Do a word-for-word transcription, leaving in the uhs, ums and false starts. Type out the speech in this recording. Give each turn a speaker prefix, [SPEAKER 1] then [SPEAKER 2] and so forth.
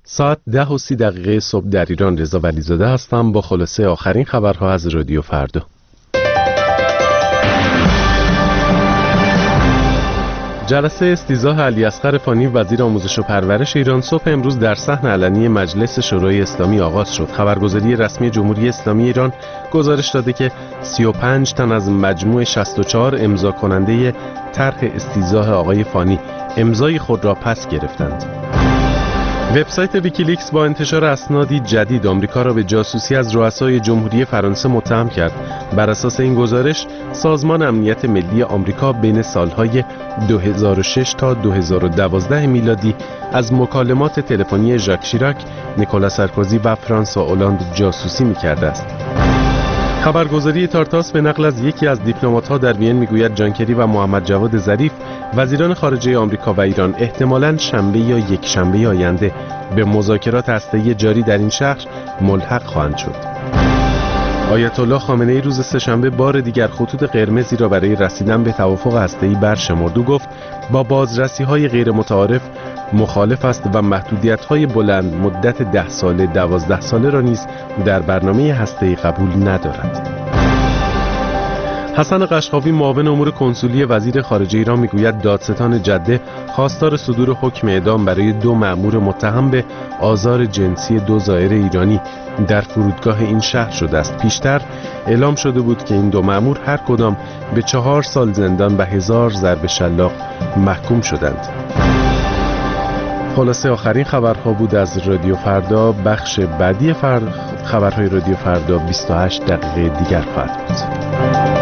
[SPEAKER 1] ساعت ده و سی دقیقه صبح در ایران. رضا ولیزاده هستم با خلاصه آخرین خبرها از رادیو فردا. جلسه استیضاح علیاصغر فانی وزیر آموزش و پرورش ایران صبح امروز در صحن علنی مجلس شورای اسلامی آغاز شد. خبرگزاری رسمی جمهوری اسلامی ایران گزارش داده که سی و پنج تن از مجموع شصت و چهار امضا کننده طرح استیضاح آقای فانی امضای خود را پس گرفتند. وبسایت ویکیلیکس با انتشار اسنادی جدید آمریکا را به جاسوسی از رؤسای جمهوری فرانسه متهم کرد. بر اساس این گزارش، سازمان امنیت ملی آمریکا بین سالهای دو هزار و شش تا دو هزار و دوازده میلادی از مکالمات تلفنی ژاک شیراک، نیکولا سارکوزی و فرانسوا اولاند جاسوسی می‌کرده است. خبرگزاری تارتاس به نقل از یکی از دیپلمات‌ها در وین میگوید جان کری و محمد جواد ظریف وزیران خارجه آمریکا و ایران احتمالاً شنبه یا یک شنبه آینده به مذاکرات هسته‌ای جاری در این شهر ملحق خواهند شد. آیت الله خامنه‌ای روز سه‌شنبه بار دیگر خطوط قرمزی را برای رسیدن به توافق هسته‌ای برشمرد و گفت با بازرسی‌های غیر متعارف مخالف است و محدودیت‌های بلند مدت ده ساله دوازده ساله را نیز در برنامه هسته‌ای قبول ندارد. حسن قشقاوی معاون امور کنسولی وزیر خارجه ایران میگوید دادستان جده خواستار صدور حکم اعدام برای دو مأمور متهم به آزار جنسی دو زائر ایرانی در فرودگاه این شهر شده است. پیشتر اعلام شده بود که این دو مأمور هر کدام به چهار سال زندان و هزار ضرب شلاق محکوم شدند. خلاصه آخرین خبرها بود از رادیو فردا. بخش بعدی فر... خبرهای رادیو فردا بیست و هشت دقیقه دیگر خواهد بود.